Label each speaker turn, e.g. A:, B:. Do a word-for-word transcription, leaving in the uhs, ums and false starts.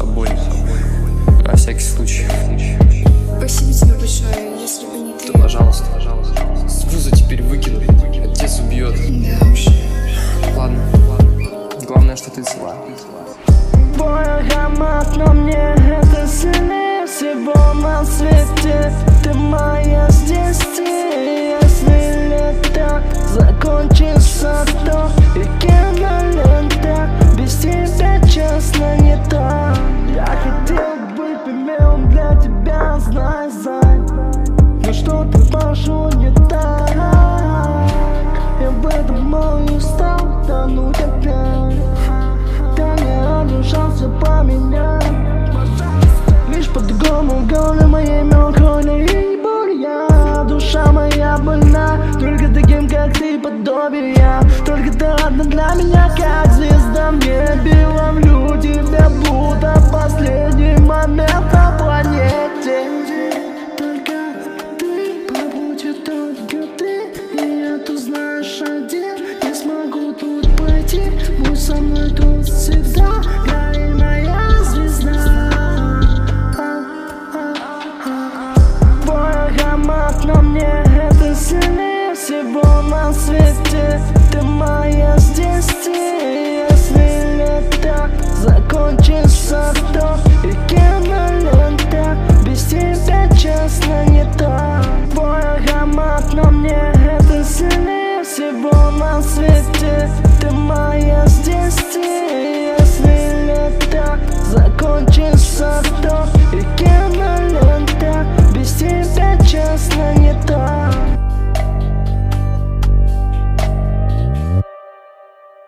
A: собой, на всякий случай.
B: Спасибо тебе большое, если бы не ты.
A: Да, пожалуйста, пожалуйста. С вуза теперь выкину, отец убьет.
B: Да уж.
A: Ладно, ладно. Главное, что ты цела.
C: Твой аромат на мне, это сильнее всего на свете. Ты моя здесь, ты, если лето закончится, то и кинолента без тебя, честно, не так. Я хотел быть примером для тебя, знай, зай, но что-то пошло не так. Я в этом мою стал тонуть опять. Да не один шанс все поменять. Лишь по-другому в голове моей мелкой и бурья. Душа моя больна, только таким, как ты, подобие я. Только ты